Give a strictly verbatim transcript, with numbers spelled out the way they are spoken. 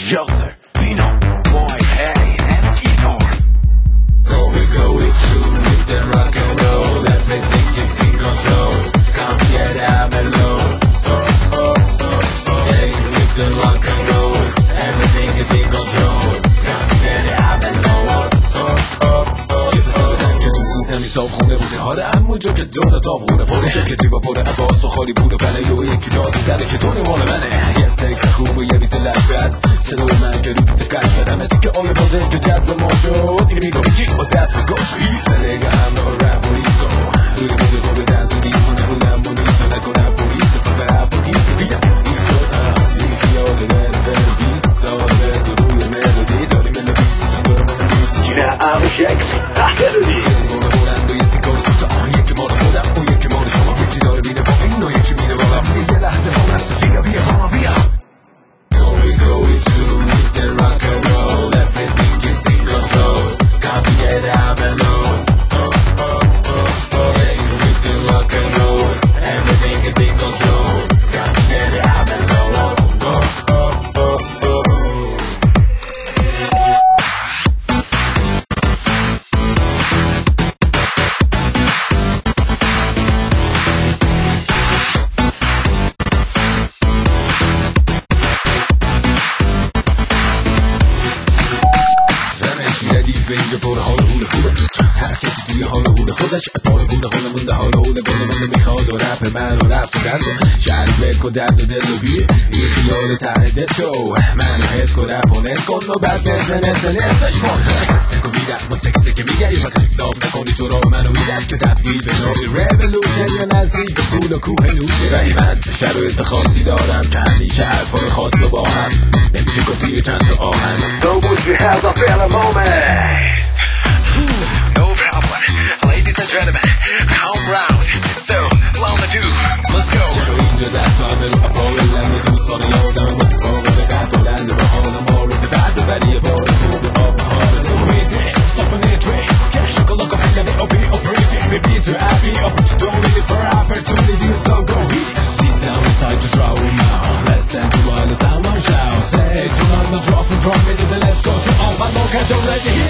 Shelter, Pino, Boy, hey, S E R. Going, going through with the rock and roll. Everything is in control. Come get out alone. Oh, oh, oh, oh. Hey, with the rock and roll. Everything is in control. Come get out alone. Oh, oh, oh. چه دستان که تو سیزمی صاف خونه بوده حالا همون جا که دونه تا بونه پره شرکتی با پره عباس و خالی بوده بله و یکی دادی زده که دونه مال منه یه تکس خوب و یه بیت لش بد صدای من که رو بیت قش بدم که آیا بازه که جذب ما شد دیگه میگم یک با دست بگاش سرگه هم رو رب و ریسکو روی بوده با به دنس و دیسکو نبودم با نیسا نکنم پولیس فقط با گیز بیدم ایسا یک خیال بر بر بیس ساله تو روی ملودی داری ملودیس چی دارم من بیسی چی نه همه شکل تحتلودی شنگونه بلند و یه سیکار تو آن یکی مال خودم اون یکی مال شما یکی داره بینه با این و یکی میره بالا یه لحظه هم هست بیا بیا ماما بیا Going, going through with the rock and roll. Everything is in control. Can't get out alone. Oh, oh, oh, oh. Hey, with the rock and roll. Everything is in control. Can't get out alone. Oh, oh, oh, oh. ردیف اینجا پر حال هوله خوبه هر کسی توی حال هوله خودش پاره بوده حال مونده حال هوله بوده منو میخواد و رپ من و رپ سکرد شهری بک و درد و دل و بیه یه خیال ته دل شو منو حس کن رپ و نس کن و بعد نزه نزه نزش کن سکو میدن ما سکسه که میگری فقط استاف نکنی تو را منو میدن که تبدیل به نوعی ریولوشن یا نزدیک به پول و کوه نوشه ولی من شرایط خاصی دارم که همیشه حرفای خاص و با هم نمیشه گفتی چند تا آهن Don't put your hands up in a moment. No problem. Ladies and gentlemen, come round. So, round the two. Let's go. چرا اینجا دست همه رو افعال لنده دوستان یادم متفاوت قد بلند و حال مورد بعد ولی بار خوب آب بهار دویده صفنه توی که شکلک و حلبه و بی و بریفی ببی تو عبی و تو really for opportunity so go here sit down inside the drawing now listen to what the someone shout say to not the draw from drum it let's go to all my local already